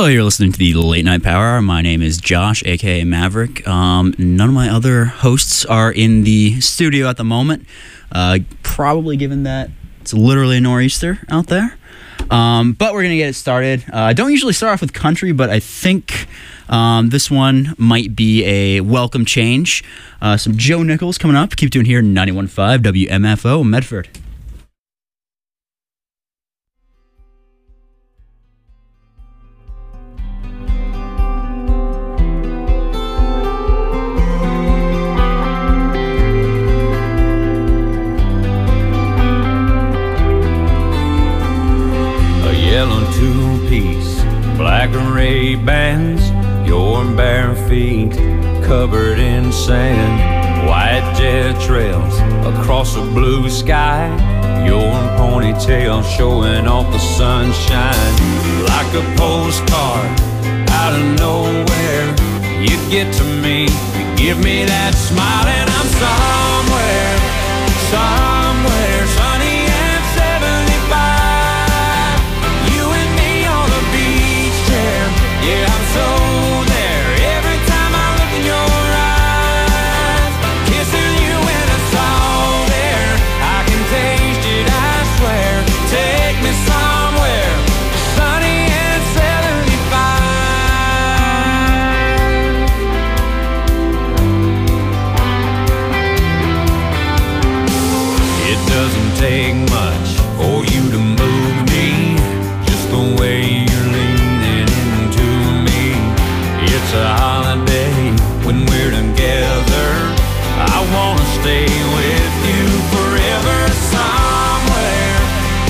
you're listening to the Late Night Power Hour. My name is Josh, aka Maverick. None of my other hosts are in the studio at the moment, probably given that it's literally a nor'easter out there. But we're going to get it started. I don't usually start off with country, but I think this one might be a welcome change. Some Joe Nichols coming up. Keep doing here, 91.5 WMFO Medford. Black Ray-Bans, your bare feet covered in sand, white jet trails across a blue sky, your ponytail showing off the sunshine. Like a postcard out of nowhere, you get to me, you give me that smile, and I'm somewhere sunny and 75. You and me on the beach chair, yeah, I'm so there. Every time I look in your eyes, kissing you and it's all there. I can taste it, I swear. Take me somewhere sunny and 75. It doesn't take much for you to move me, just the way you're leaning into me. It's a holiday when we're together. I wanna stay with you forever. Somewhere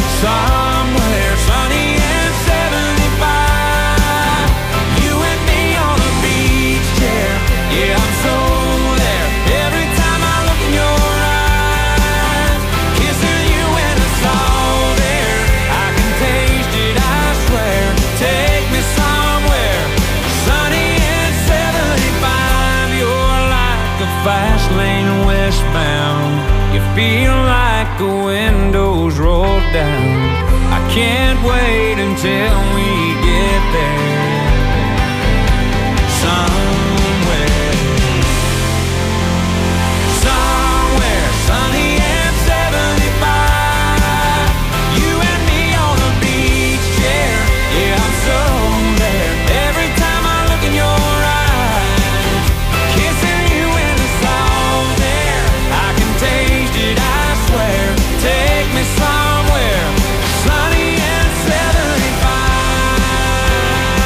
sunny and 75. You and me on the beach chair, yeah, I'm so there. Every time I look in your eyes, kissing you and it's all there. I can taste it, I swear. Take me somewhere sunny and 75. You're like a fast lane westbound. You feel like the windows roll down. I can't wait until we get there. Somewhere sunny and 75. You and me on the beach chair, yeah, I'm so there. Every time I look in your eyes, kissing you and it's all there. I can taste it, I swear. Take me somewhere sunny and 75.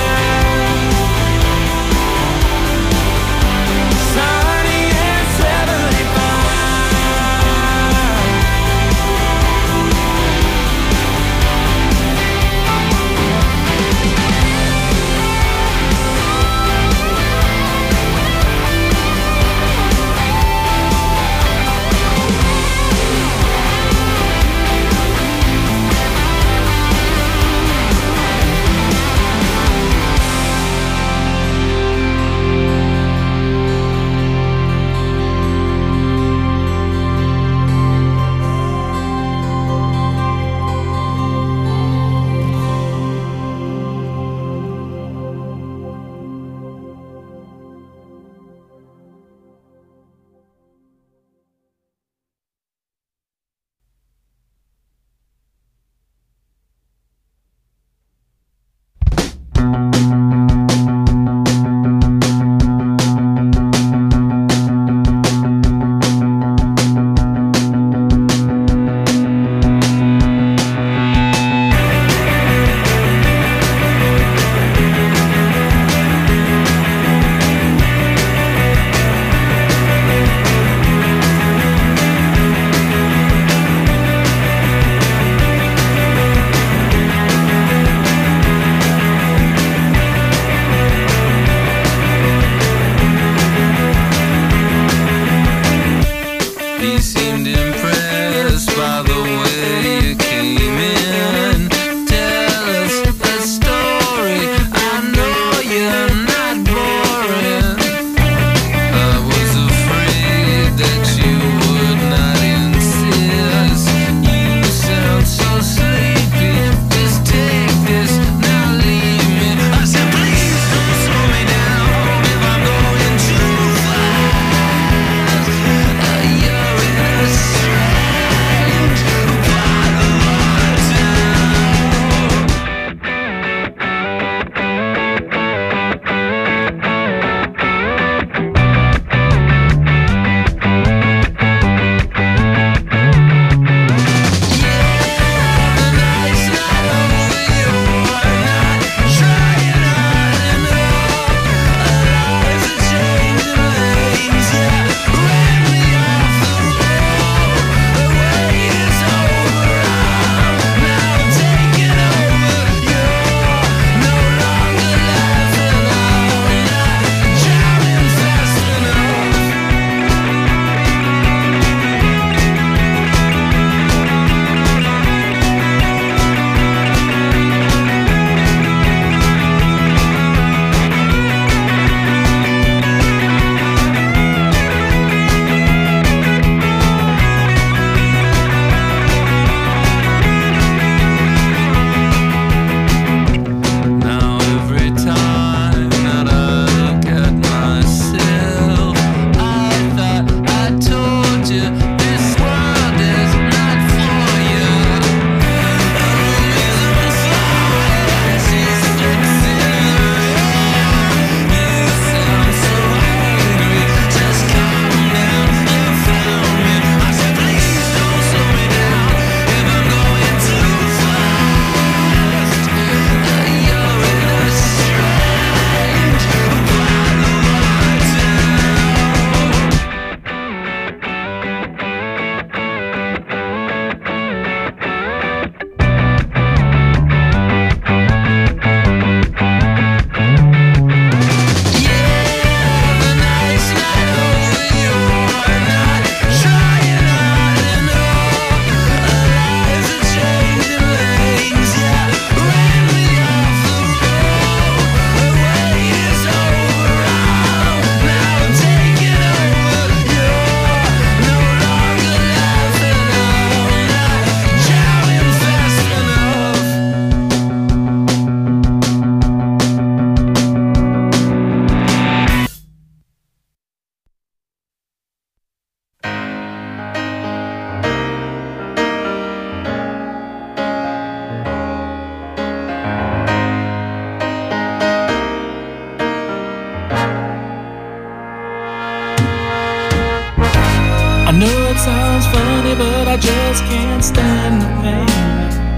know it sounds funny, but I just can't stand the pain.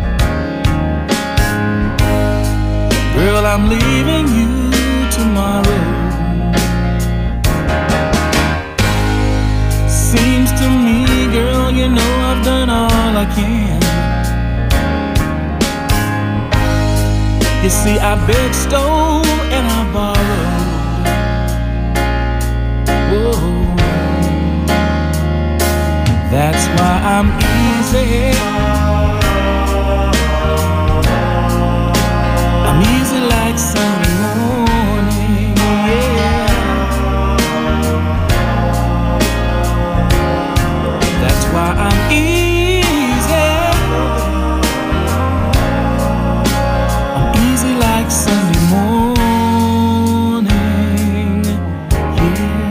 Girl, I'm leaving you tomorrow. Seems to me, girl, you know I've done all I can. You see, I begged, stole, and I borrowed. Whoa. That's why I'm easy. I'm easy like Sunday morning, yeah. That's why I'm easy. I'm easy like Sunday morning, yeah.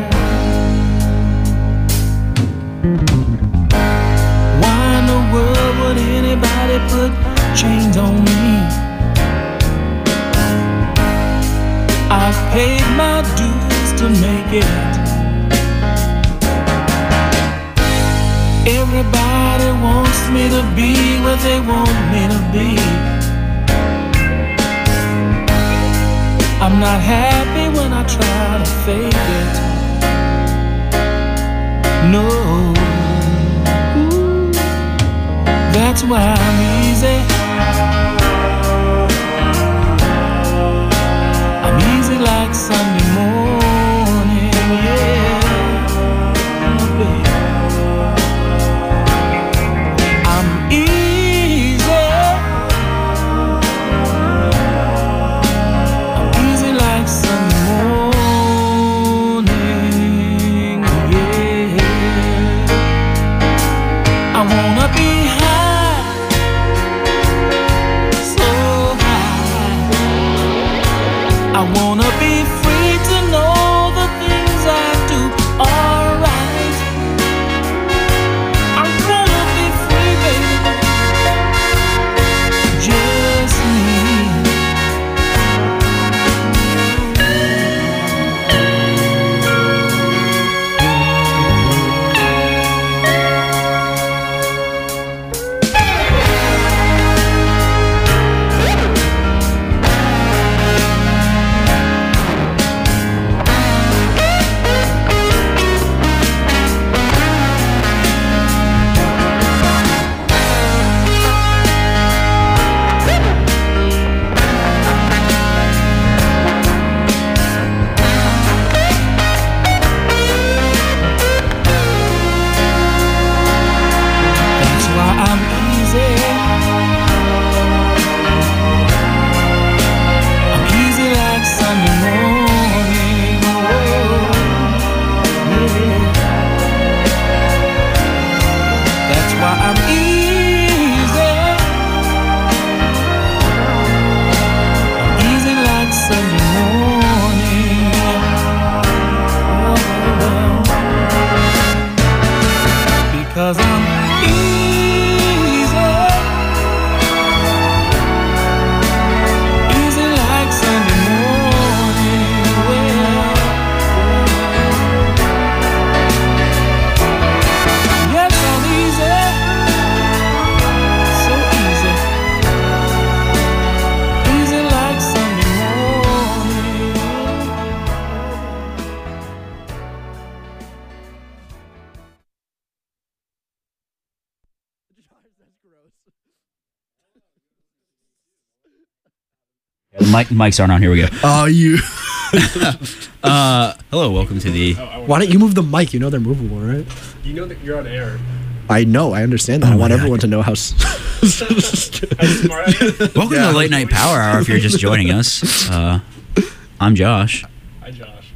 Why in the world would anybody put chains on me? I've paid my dues to make it. Everybody wants me to be what they want me to be. I'm not happy when I try to fake it. No. Ooh, that's why I'm easy. I'm easy like Sunday morning, yeah. Oh, baby. I'm easy. I'm easy like Sunday morning, yeah. I wanna be high, so high. I wanna be free to know the things I do are right. I wanna be free, baby. Just me. That's why I'm easy. I'm easy like Sunday morning. Oh, yeah. That's why I'm easy. I'm easy like Sunday morning. Oh, because I'm easy, easy like Sunday morning. Well, yes, I'm easy, so easy, easy like Sunday morning. The mics aren't on. Here we go. Oh, you. Hello, welcome to the. Why don't you move the mic? You know they're movable, right? You know that you're on air. I know. I understand that. I want everyone to know how. How smart I am. Welcome to the Late Night Power Hour. If you're just joining us, I'm Josh. Hi, Josh.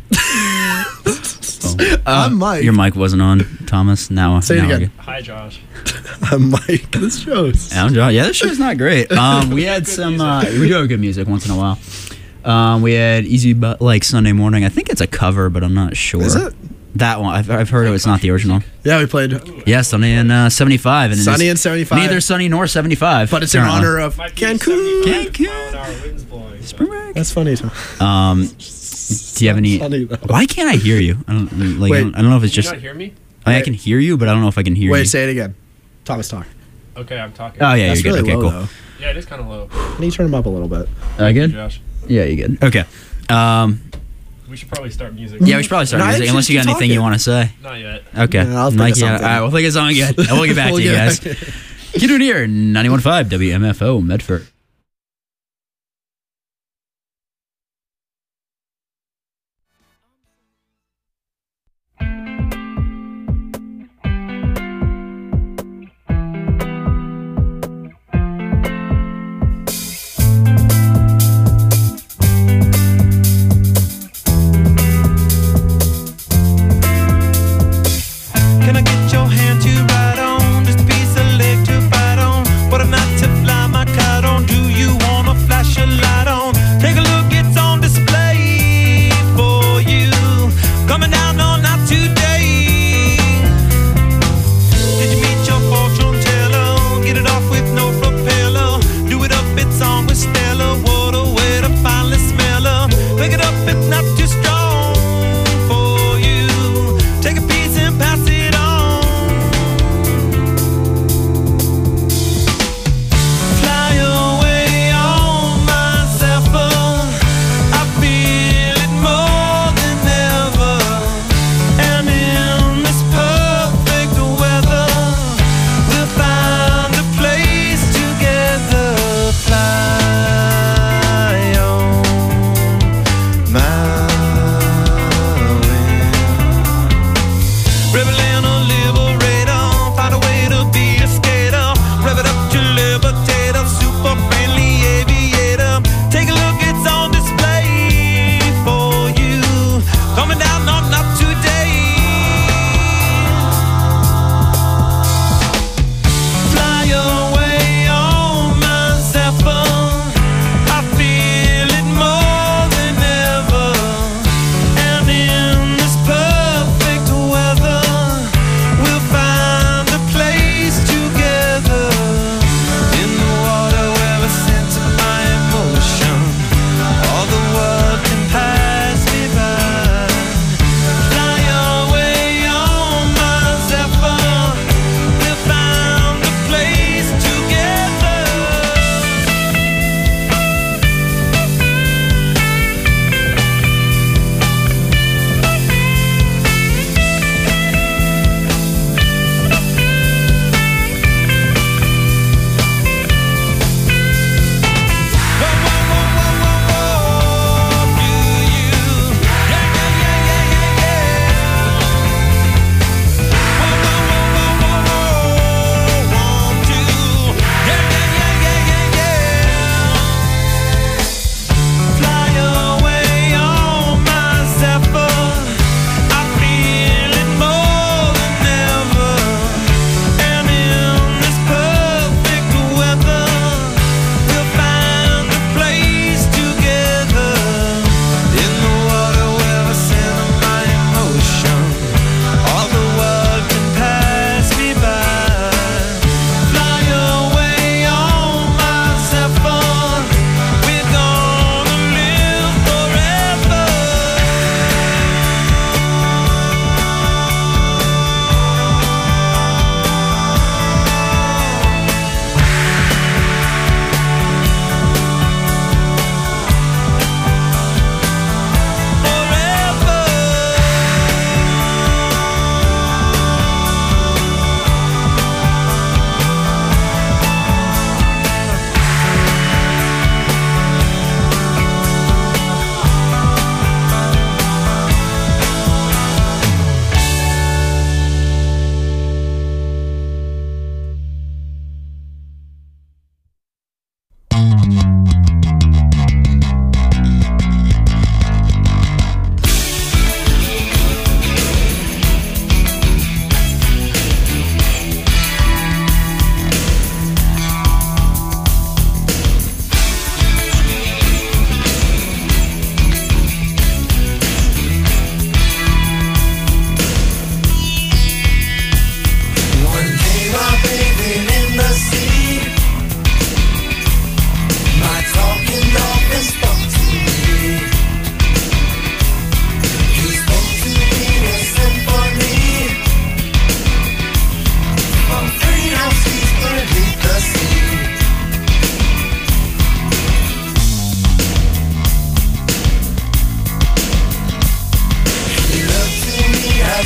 I'm Mike. Your mic wasn't on, Thomas. Now, Say it now we're again. good. Hi, Josh. I'm Mike. This shows. I'm Josh. Yeah, this show's not great. We had some. We do have good music once in a while. We had Easy But Like Sunday Morning. I think it's a cover, but I'm not sure. Is it? That one. I've heard it's not the original. Yeah, we played Yeah, Sunny and 75. And it Sunny is and 75. Neither Sunny nor 75. But it's in apparently. honor of Might be Cancun. 75 Cancun. mile-an-hour winds blowing. Spring break. That's funny, Tom. Do you have any? Funny, though. Why can't I hear you? I don't Wait. I don't know if it's Can you just. not hear me? I mean, I can hear you, but I don't know if I can hear Wait, you. say it again. Thomas, talk. Okay, I'm talking. Oh, yeah, That's you're really good. Okay, low, cool. though. Yeah, it is kind of low. Can you turn him up a little bit? I good? Josh. Yeah, you good. Okay. We should probably start music. Yeah, we should probably start No, I music think unless you just got keep anything you talking. want to say. Not yet. Okay. Yeah, I'll think Mike, of yeah. something. All right, we'll think of something good. And we'll get back to you guys. Keep doing here, 91.5 WMFO Medford. Can I get your hand to ride on? Just a piece of leg to bite on. What a night to fly my kite on. Do you wanna flash a light on? Take a look, it's on display for you. Coming down all night today. Did you meet your fortune teller? Get it off with no propeller. Do it up, it's on with Stella. What a way to finally smell her. Pick it up, it's not too strong for you. Take a piece and pass it on. Fly away on my Zephyr. I feel it more than ever. And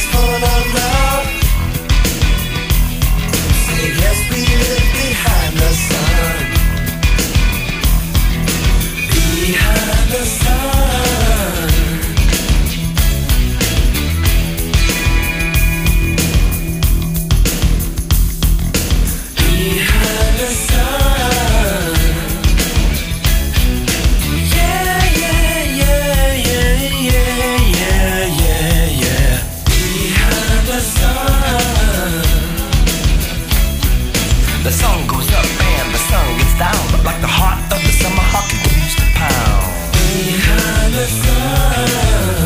is full of love. Say yes, we live behind the sun. Behind the sun. Behind the sun. Yeah, yeah, yeah, yeah, yeah, yeah, yeah, yeah. Behind the sun. The sun goes up and the sun gets down, but like the heart of the summer hawk continues to pound. Behind the sun.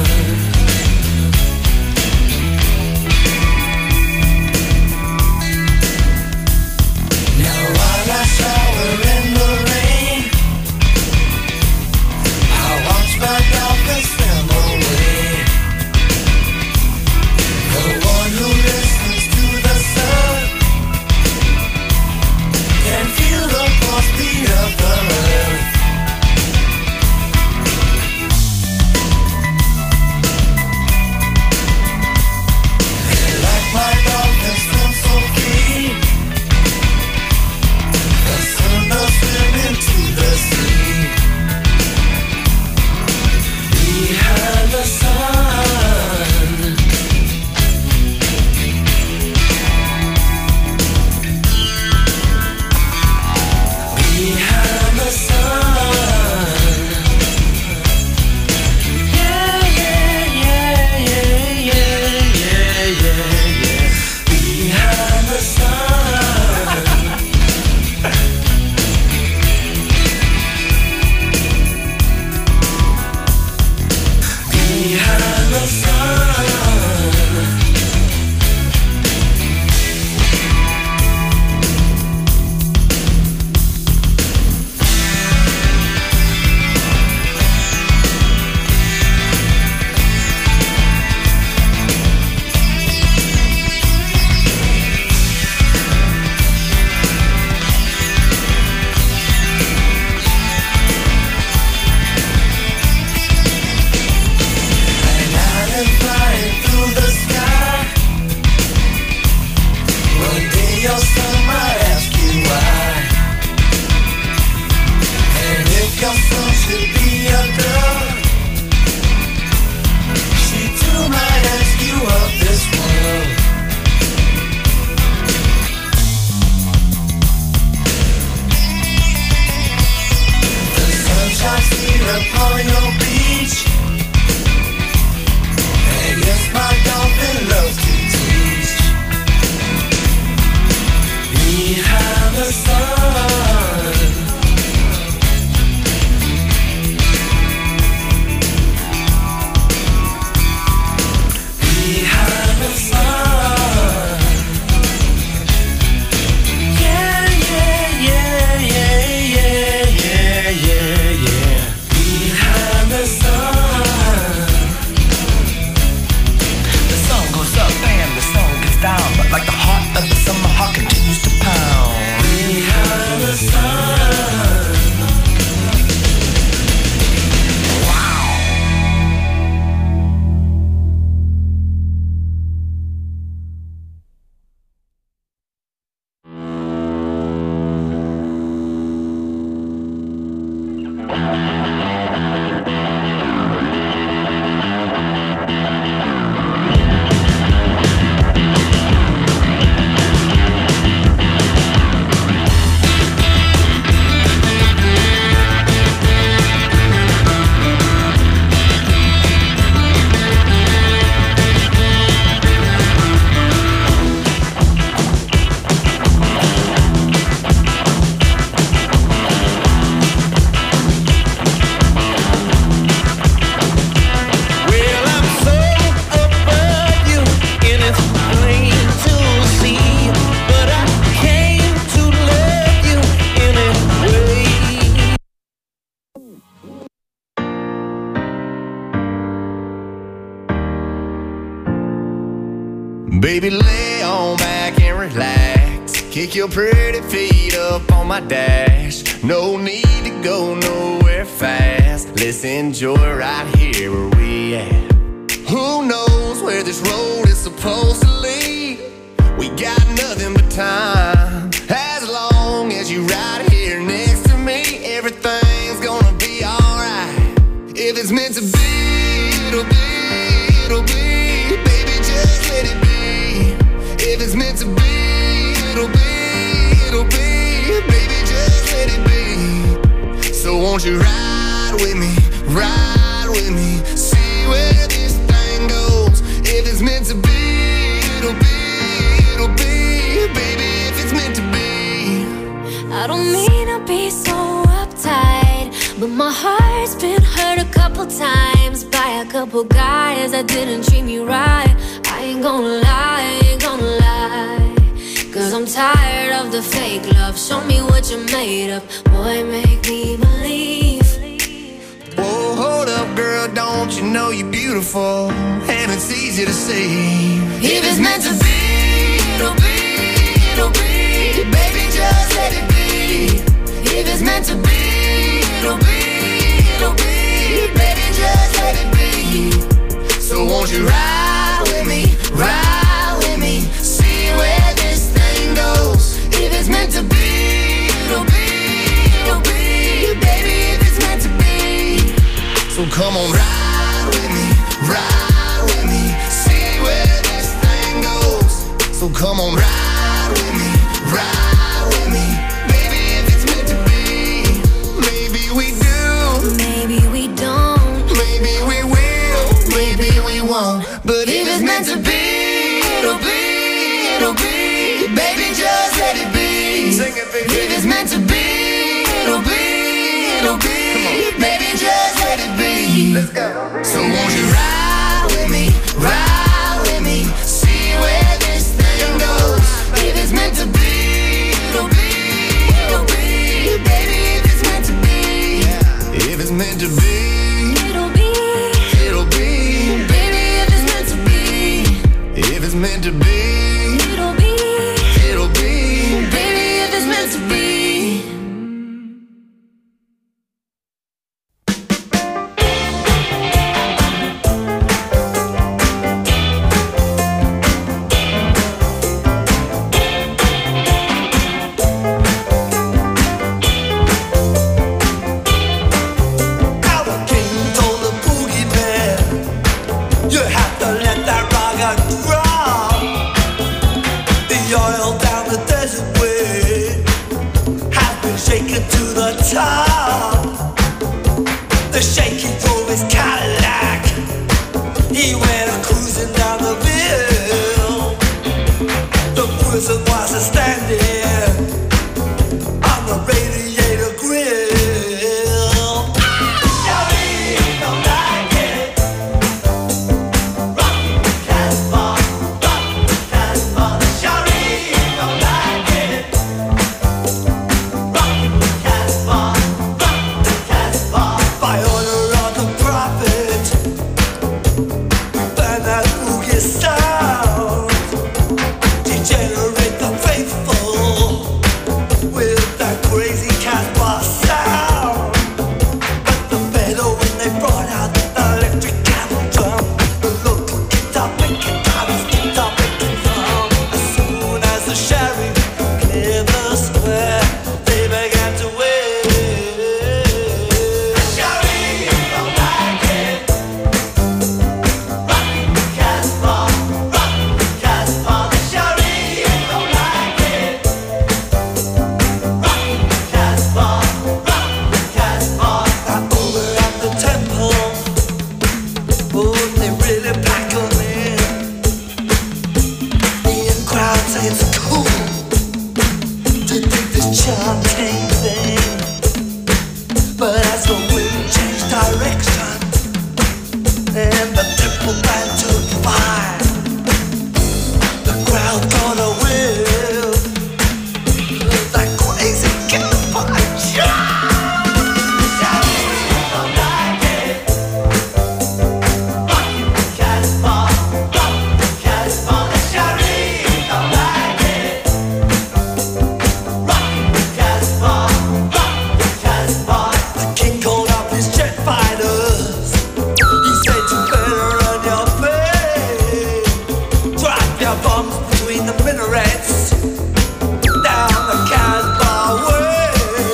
Now while I shower in the rain, I watch my dolphins swim away. The one who listens to the sun can feel the pulse beat of the earth. And like my dolphins swim so free, the sun will swim into the sea. Behind the sun. Behind the sun. Yeah, yeah, yeah, yeah, yeah, yeah, yeah, yeah. Behind the sun. Behind the sun. And I'm flying through the sky. One day your son might ask you why. And if your son should be a girl, she too might ask you of this world. The sun shines sweet upon your beach. And yes, my dolphin loves to teach. Behind the sun. Behind the sun. Yeah, yeah, yeah, yeah, yeah, yeah, yeah, yeah. Behind the sun. The sun goes up and the sun gets down, but like the heart of the summer hawk continues to pound. Behind the sun. Baby, lay on back and relax. Kick your pretty feet up on my dash. No need to go nowhere fast. Let's enjoy right here where we at. Who knows where this road is supposed supposed to leave. We got nothing but time. As long as you're right here next to me, everything's gonna be alright. If it's meant to be, it'll be, it'll be. Baby, just let it be. If it's meant to be, it'll be, it'll be. Baby, just let it be. So won't you ride with me, ride with me, see where this thing goes. If it's meant to be, it'll be, it'll be. Baby, if it's meant to be. I don't mean to be so uptight, but my heart's been hurt a couple times by a couple guys that didn't treat me right. I ain't gonna lie, I ain't gonna lie, 'cause I'm tired of the fake love. Show me what you're made of, boy, make me believe. Whoa, hold up, girl, don't you know you're beautiful? And it's easy to see. If it's meant to be, it'll be, it'll be. Baby, just let it be. If it's meant to be, it'll be, it'll be. Baby, just let it be. So won't you ride with me, ride with me, see where this thing goes. If it's meant to be, it'll be, it'll be. Baby, if it's meant to be. So come on, ride with me, ride with me, see where this thing goes. So come on, ride with me, ride with me. Baby, if it's meant to be. Maybe we do, Maybe we don't, maybe we will, maybe we won't. But if it's meant to be, it'll be, it'll be. Baby, just let it be. Sing it, baby. If it's meant to be, it'll be, it'll be. Baby, just let it be. Let's go. So won't you ride with me, ride with me, see where this thing goes. If it's meant to be, it'll be, it'll be. Baby, if it's meant to be. If it's meant to be, it'll be, it'll be. baby, if it's meant to be, If it's meant to be, it'll be, it'll be. baby, if it's meant to be. Our king told the boogie man, you have to let that rock and roll. The oil down the desert way has been shaken to the top. The shaky drove his Cadillac. He went cruising down the hill. The prison was standing on the radiator grill. By order of the prophet, burn that boogie sound. Degenerate the faithful with that crazy Casbah sound. But the better when they brought out the electric cattle drum, the local guitar picking drivers, guitar picking drum. As soon as the sheriff cleared the square, they began to wave. Over at the temple, oh, they really pack 'em in. The in crowd say it's cool to think this chanting thing, but as the wind changed direction and the temple began to fire, the crowd got a whiff of that crazy campfire. bombs between the minarets down the Casbah way.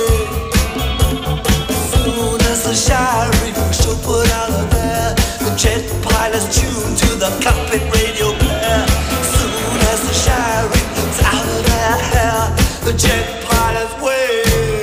Soon as the Shari shall put out of there, the jet pilots tune to the cockpit radio player. Soon as the Shari's out of their hair, the jet pilots way.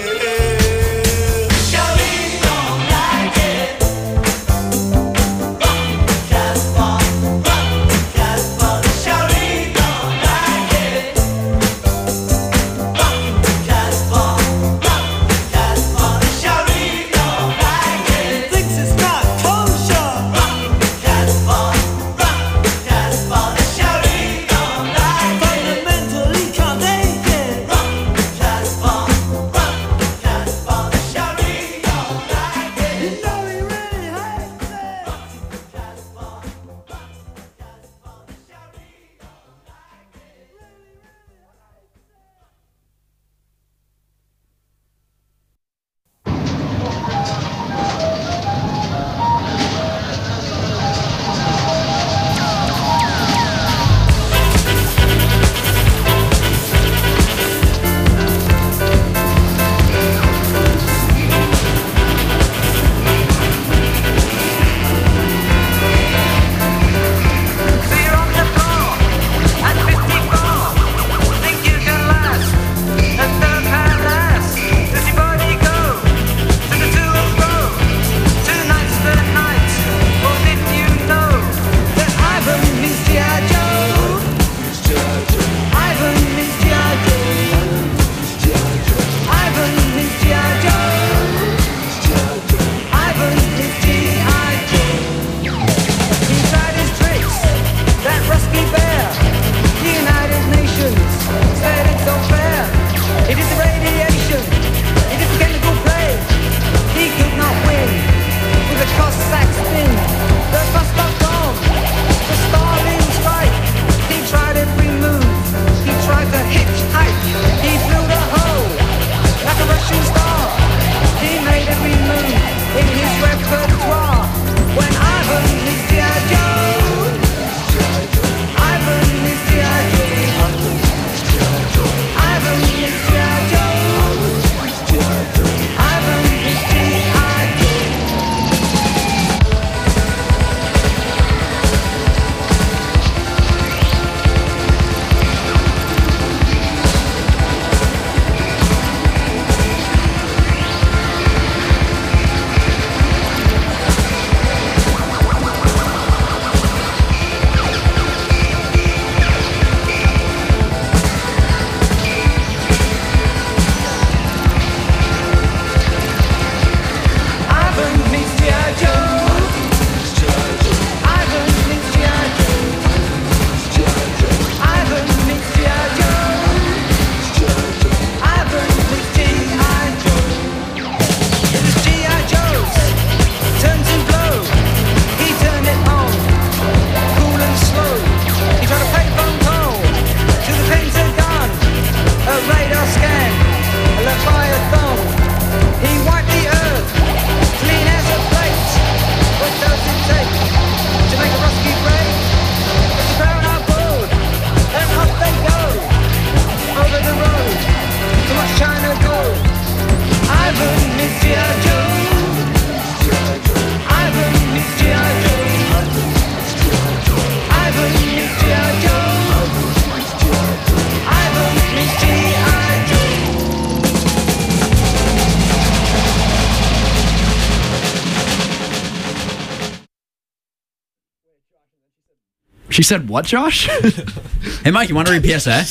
She said what, Josh? Hey, Mike, you want to read PSA?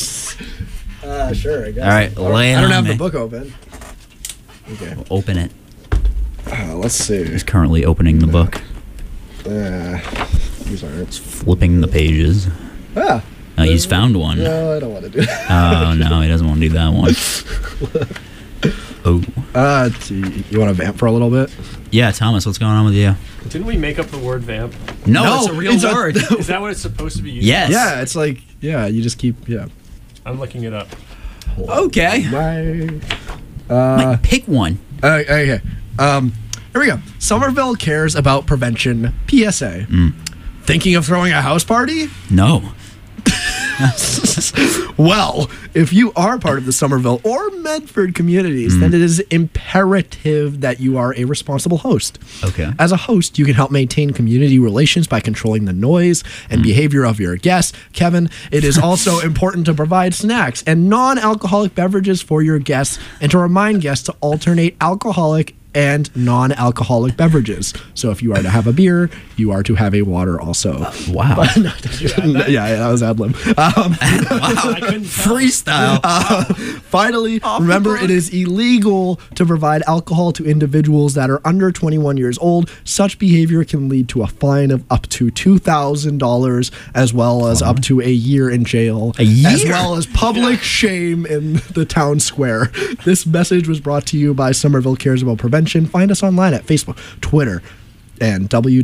Sure, I guess. All right, lay it I don't on have me. the book open. Okay. We'll open it. Let's see. He's currently opening the book. These aren't. Flipping the pages. Ah. Oh, he's found one. No, I don't want to do that. Oh, no, he doesn't want to do that one. Oh. You want to vamp for a little bit? Yeah, Thomas, what's going on with you? Didn't we make up the word vamp? No, it's a real word. Is that what it's supposed to be used? Yes. Yeah, it's like, you just keep, I'm looking it up. Okay. Mike, pick one. Okay. Here we go. Somerville cares about prevention. PSA. Thinking of throwing a house party? No. Well, if you are part of the Somerville or Medford communities, then it is imperative that you are a responsible host. Okay. As a host, you can help maintain community relations by controlling the noise and behavior of your guests. Kevin, it is also important to provide snacks and non-alcoholic beverages for your guests and to remind guests to alternate alcoholic and non-alcoholic beverages. So if you are to have a beer, you are to have a water also. Wow. Yeah, that was ad lib. I couldn't tell. Freestyle. Finally, remember it is illegal to provide alcohol to individuals that are under 21 years old. Such behavior can lead to a fine of up to $2,000 as well as up to a year in jail. A year? As well as public shame in the town square. This message was brought to you by Somerville Cares About Prevention. Find us online at Facebook, Twitter, and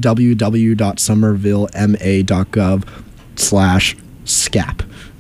www.somervillema.gov/SCAP.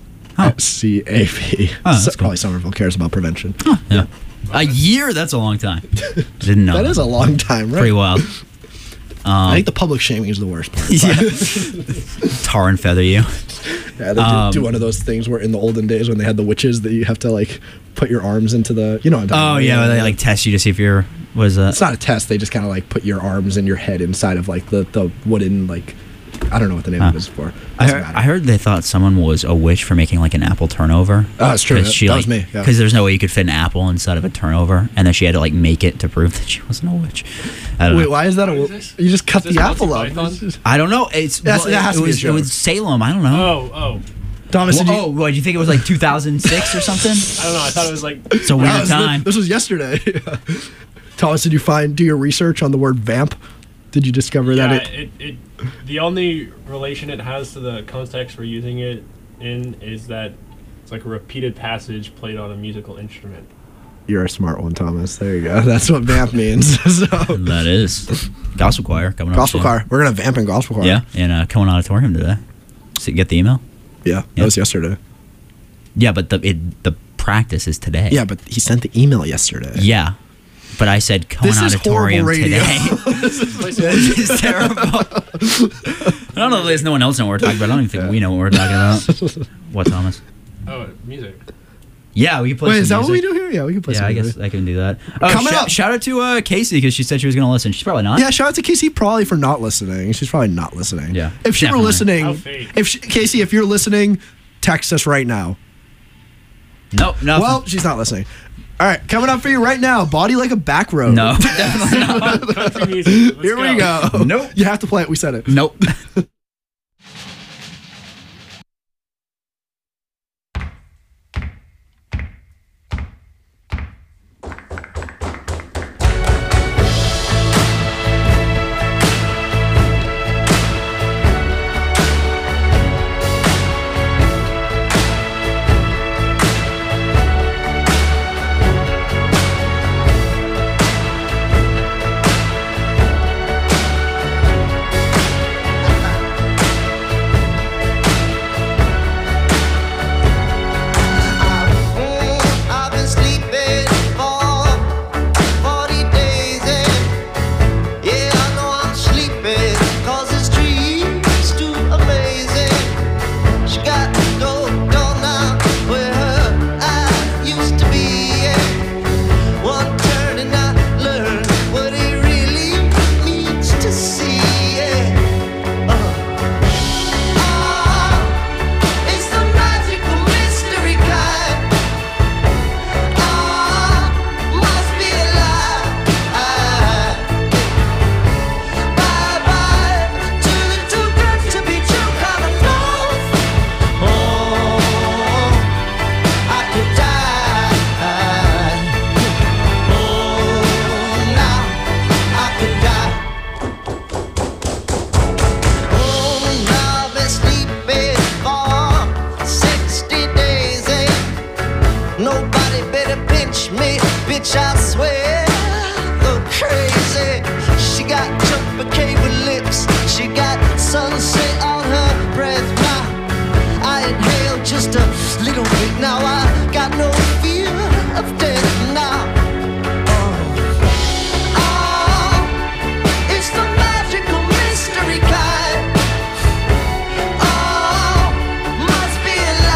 SCAP. that's cool. Probably Somerville Cares About Prevention. Yeah. A year? That's a long time. Didn't know. That is a long time, right? Pretty wild. I think the public shaming is the worst part. Tar and feather you. Yeah, they do one of those things where in the olden days when they had the witches that you have to like put your arms into the, you know what I'm talking Oh about. yeah, where they like test you to see if you're It's not a test. They just kind of like put your arms and your head inside of like the wooden, like, I don't know what the name of it is for. I heard they thought someone was a witch for making like an apple turnover. Oh, it's true. That was me. Yeah. Because there's no way you could fit an apple inside of a turnover, and then she had to like make it to prove that she wasn't a witch. I don't Wait, know. why is that What is this? you just cut Is the this apple Monty up? Python? I don't know. It's Yes, that has to be a it joke. was Salem. I don't know. Oh. Thomas, did you? Oh, what, do you think it was like 2006 or something? I don't know. I thought it was like. It's a weird This- time. This was yesterday. Thomas, did you do your research on the word vamp? Did you discover Yeah, that it the only relation it has to the context we're using it in is that it's like a repeated passage played on a musical instrument. You're a smart one, Thomas. There you go. That's what vamp means. So, That is gospel choir coming up. gospel soon. choir. We're gonna vamp in gospel choir. Yeah, in Cohen Auditorium today. So you get the email? Yeah, that Yeah. was yesterday. Yeah, but the practice is today. Yeah, but he sent the email yesterday. Yeah. But I said Cohen This is Auditorium horrible radio. today. This is terrible. I don't know if there's no one else know what we're talking about. I don't even think we know what we're talking about. What, Thomas? Oh, music. Yeah, we can play Wait, some is that what we music. do here? Yeah, we can play Yeah, some I music. guess I can do that. Oh, Coming up. Shout out to Casey because she said she was going to listen. She's probably not. Yeah, shout out to Casey probably for not listening. She's probably not listening. Yeah, If she definitely. were listening, How fake. Casey, if you're listening, text us right now. Nope, no. Well, she's not listening. All right, coming up for you right now, Body Like a Back Road. No, definitely not. Country music. Let's Here we go. Nope. You have to play it. We said it. Nope. I've been sleeping for 40 days and yeah, I know I'm sleeping 'cause this dream's too amazing. She got no door now where her eyes used to be. And one turn and I learned what it really means to see. It's the magical mystery kind. Must be alive. Bye bye to the too good to be true kind of love. Oh, I could die. Oh, now I could die. Oh, now I've been sleeping for 60 days. Ain't nobody better pinch me, bitch, I swear. Go crazy. She got jumper cable lips. She got sunset on her breath. Now I inhale just a little bit. Now I got no fear of death now. Oh, it's the magical mystery kind. Oh, must be alive.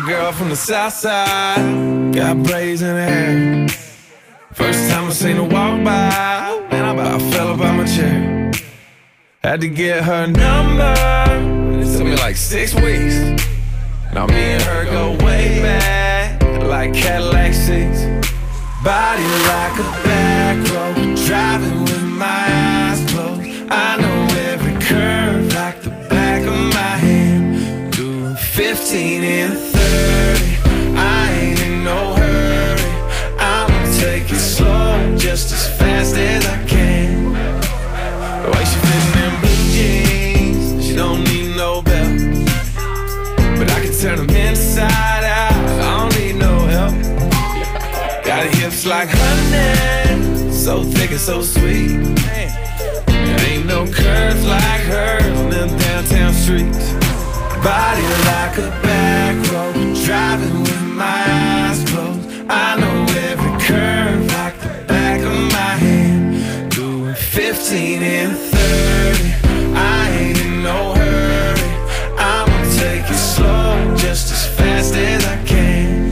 girl from the south side, got brazen hair. First time I seen her walk by, man, I about fell up out my chair. Had to get her number, it took me like 6 weeks. Now me and her go way back, like Cadillac seats. Body like a back road, driving with my eyes closed. I know every curve like the back of my hand. Doing 15 and 30, I ain't in no hurry. I'ma take it slow, just as fast as I can. The way she fitting in blue jeans, she don't need no belt, but I can turn them inside out, I don't need no help. Got hips like honey, so thick and so sweet. There ain't no curves like hers on them downtown streets. Body like a back road, driving with my eyes closed. I know every curve like the back of my hand. Doing 15 and 30, I ain't in no hurry. I'ma take it slow, just as fast as I can.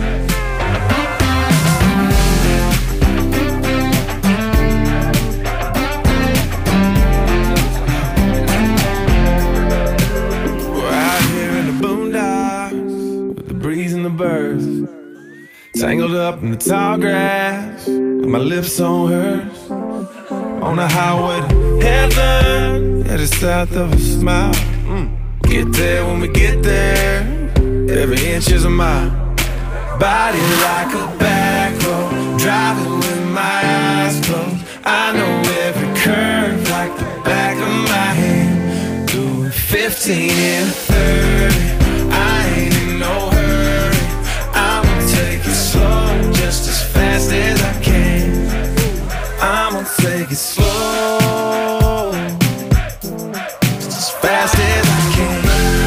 Birds tangled up in the tall grass, with my lips on hers. On the highway to heaven, headed south of a smile. Get there when we get there, every inch is a mile. Body like a back road, driving with my eyes closed. I know every curve like the back of my hand. Doing 15 and 30, I ain't in no hurry. Take it slow, just as fast as I can. I'ma take it slow, just as fast as I can.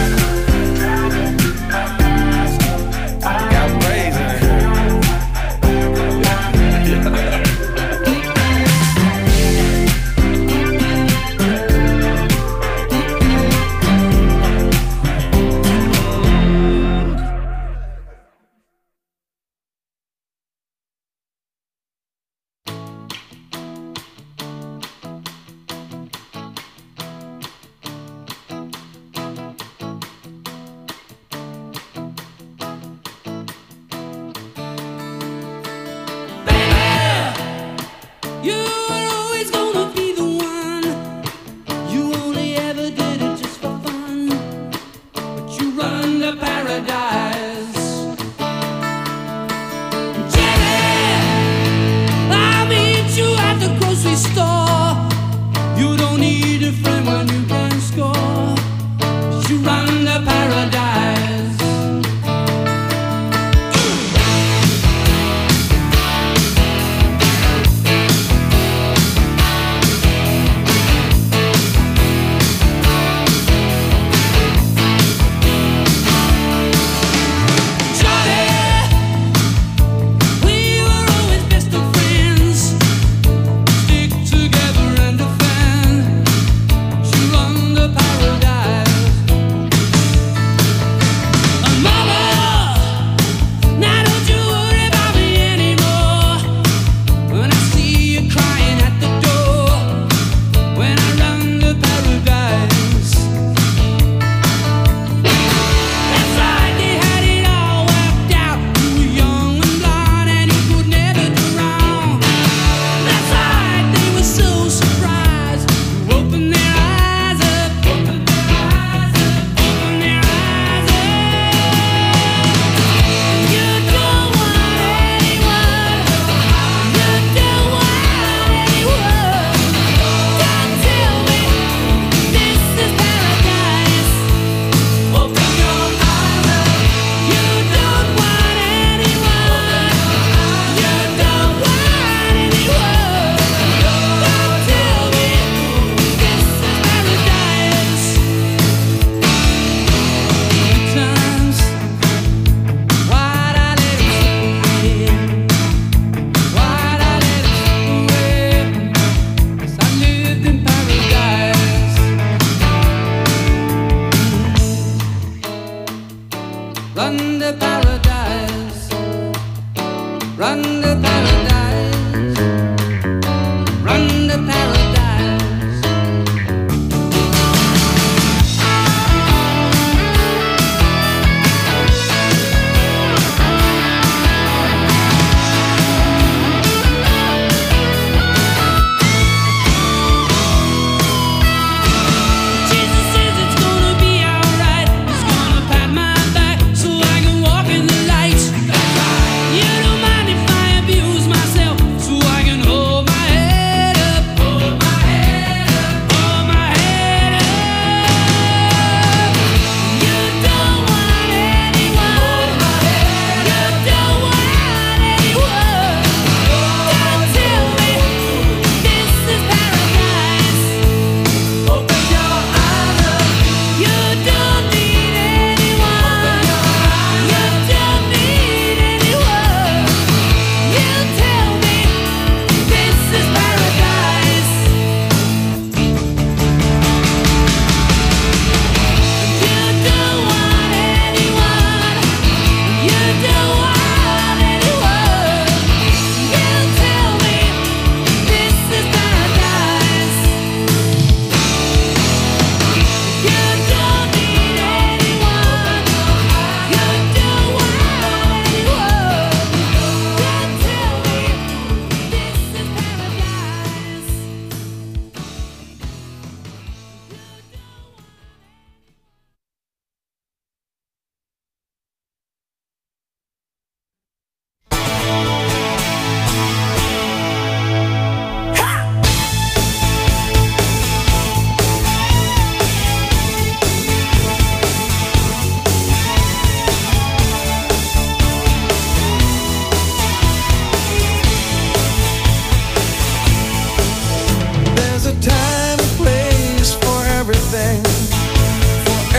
I got brazen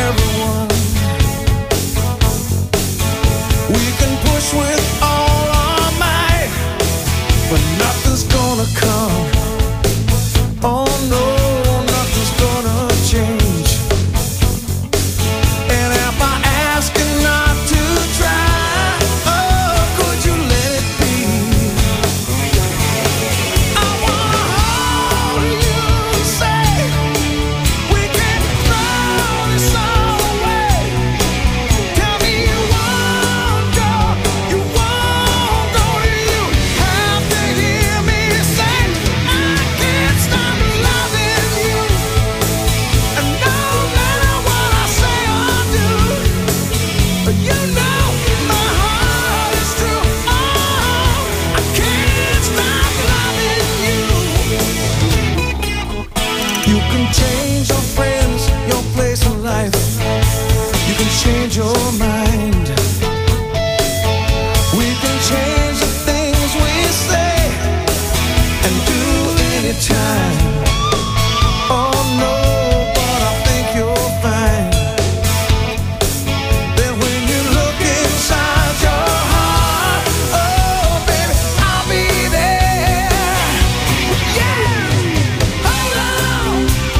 everyone. We can push with all our might, but nothing's gonna come. Oh no, nothing's gonna change. And if I ask you not to try, oh, could you let it be? I wanna hold you and say we can throw this all away. Tell me you won't go, you won't go. You have to hear me say I can't stop loving you. And no matter what I say or do, you know my heart is true. Oh, I can't stop loving you. You can change your friends, your place in life. You can change your mind. We can change the things we say and do anytime. Oh no, but I think you'll find that when you look inside your heart, oh baby, I'll be there. Yeah, hold on.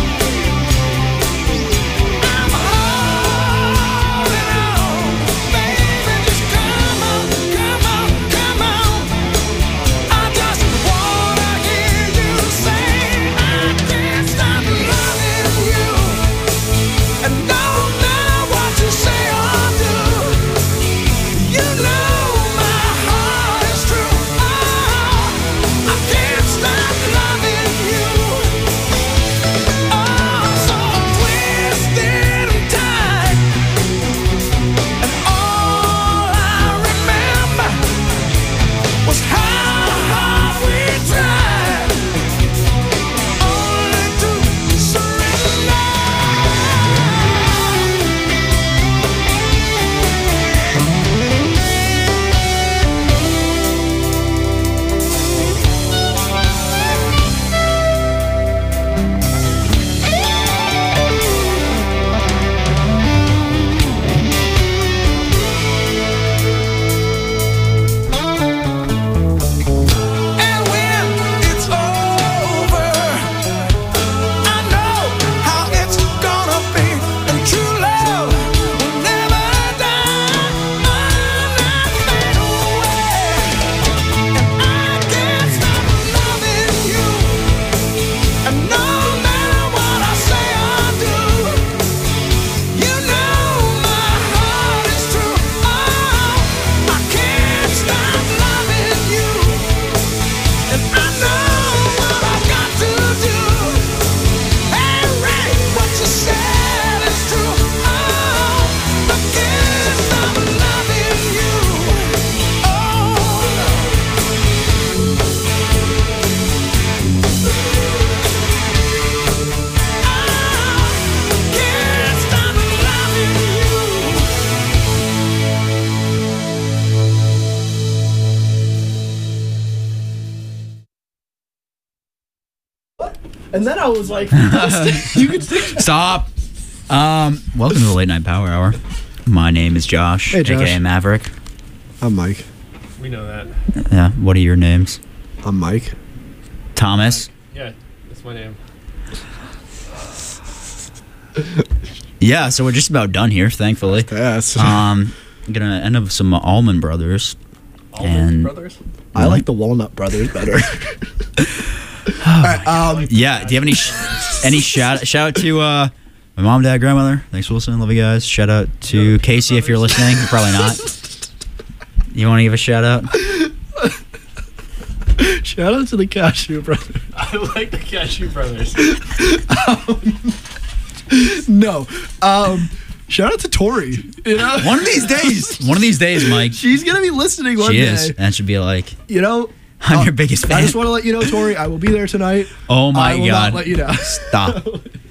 I'm holding on, baby. Just come on, come on, come on. I just wanna hear you say I can't stop loving you. And no matter what you say or do, you know my heart is true. Oh, I can't stop loving you. Oh, so twisted and tight, and all I remember was how hard we tried, only to surrender. And when it's over, I know how it's gonna be. And true love will never die, not fade away. And I can't stop loving you. And no matter what I say or do, you know my heart is true. Oh, I can't stop loving you. And I know what I've got to do. Hey, Ray, what you said is true. Oh, I can't stop loving you. Oh, no. I can't stop loving you. And then I was like, you could stick. Stop. Welcome to the Late Night Power Hour. My name is Josh, Hey, Josh. aka Maverick. I'm Mike. We know that. Yeah, what are your names? I'm Mike. Thomas. Yeah, that's my name. Yeah, so we're just about done here, thankfully. Yes. I'm gonna end up with some Allman Brothers. And- Brothers? I like the Walnut Brothers better. All right, Yeah, do you have any shout out to my mom, dad, grandmother? Thanks for listening, love you guys. Shout out to Casey if you're listening. Probably not. You want to give a shout out? shout out to the Cashew Brothers. I like the Cashew Brothers. No. Shout out to Tori. You know? One of these days, Mike. She's going to be listening one She day. is, and should be like, You know? I'm your biggest fan. I just want to let you know, Tori, I will be there tonight. Oh my I will God. not let you down. Stop.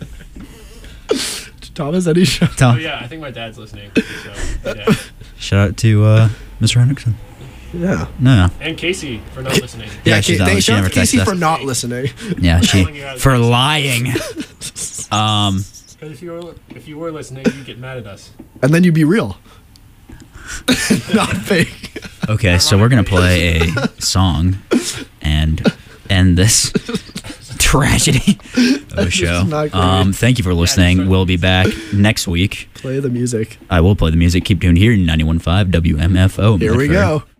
Thomas, any shout Oh Tell, yeah, I think my dad's listening. So, yeah. shout out to Mr. Hendrickson. Yeah. No. And Casey for not listening. Yeah, she's not- she shout never out to Casey texted us. for not listening. Yeah, Calling you she out. for lying. Because Because if you were listening, you'd get mad at us. And then you'd be real. Not fake. Okay, so we're gonna play a song and end this tragedy of a This show. is not great. Thank you for listening. We'll be back next week. Play the music. I will play the music. Keep tuned here, 91.5 WMFO. Here we Medford. go.